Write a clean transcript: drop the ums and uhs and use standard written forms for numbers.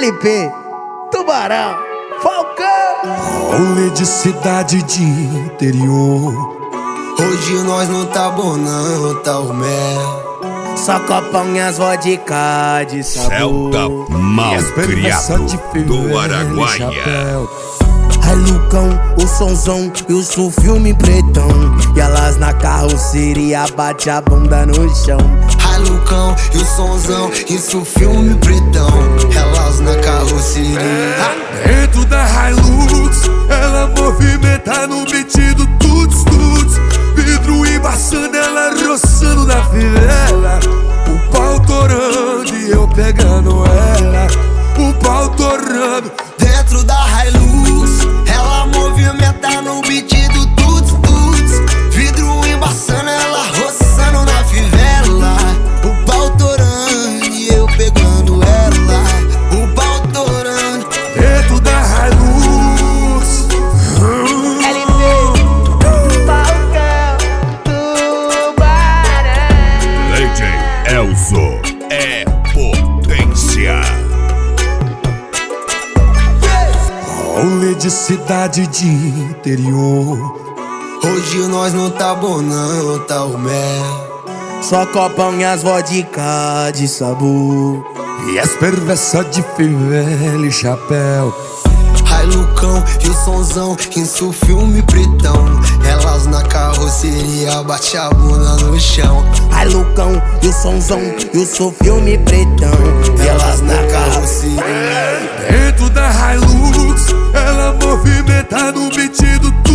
LP, Tubarão, Falcão. Rolê de cidade de interior. Hoje nós não tá bom não, tá o mel. Só copão e as vodka de sabor. Celta Malcriado do Araguaia. Ai Lucão, o sonzão e o filme pretão. E elas na carroceria bate a bunda no chão. Ai Lucão e o sonzão, isso filme pretão. Elas na carroceria. Dentro da Hilux, ela movimenta no beat do tuts tuts. Vidro embaçando, ela roçando na fivela. O pau torando e eu pegando ela. O pau torando. Dentro da Hilux, ela movimenta no beat do tuts tuts. Vidro embaçando, ela roçando na fivela. O pau torando e eu pegando ela. O pau torando. Dentro da Hilux. DJ Elzo é potência. Rolê de cidade de interior. Hoje nós não tá bom não, tá o mel. Só copão e as vodka de sabor. E as perversas de fivela e chapéu. Ai Lucão e o sonzão, isso filme pretão. Elas na carroceria bate a bunda no chão. Ai Lucão e o sonzão e o filme pretão. E elas na carroceria. Dentro da Hilux, ela movimenta no beat do